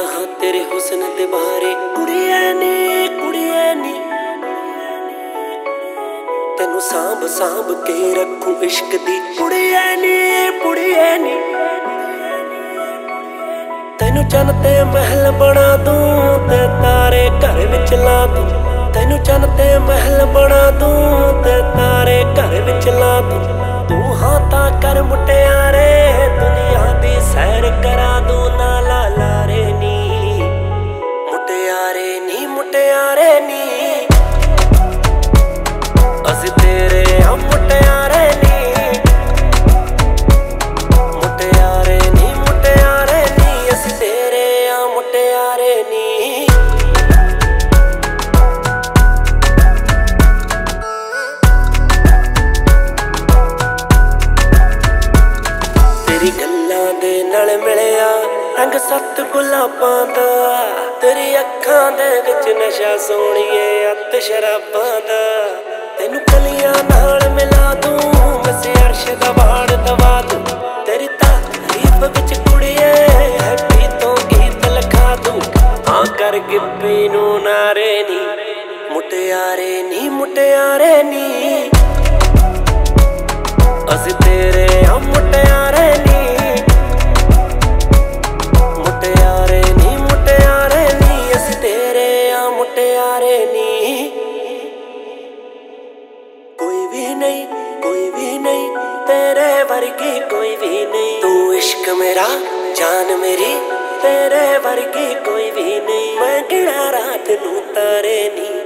हाँ तेरे हुस्न दे बारे कुड़िए नी तेनू सांभ सांभ के रखूं इश्क दी कुड़िए नी तेनू चन ते महल बना दूं ते तारे घर विच ला दूं तेनू चन ते महल बना दूं ते तारे घर विच ला दूं तू हाँ तां कर मुटियारे दुनिया दी सैर करा दूं नाला लारे नी मुटियारे नी असीं तेरे आ मुटियारे नी असीं तेरे आ मुटियारे नी तेरी गल्लां दे नाल मिलिया रंग सत्त गुलाबां दा तेरी अखां दे विच नशा सोहणीए अत शराबां दा तेनू कलियां नाल मिला दूं मैं अर्श दा बाड़ दवा दूं तेरी तारीफ विच कुड़िए हैप्पी तो गीत लिखा दूं हाँ कर गिप्पी नू नारे नी मुटियारे नी असीं तेरे आ मुटियारे नी असीं तेरे आ मुटियारे नी कोई भी नहीं तेरे वर्गी कोई भी नहीं तू इश्क मेरा जान मेरी तेरे वर्गी कोई भी नहीं मैं गिना रात नू तारे नी।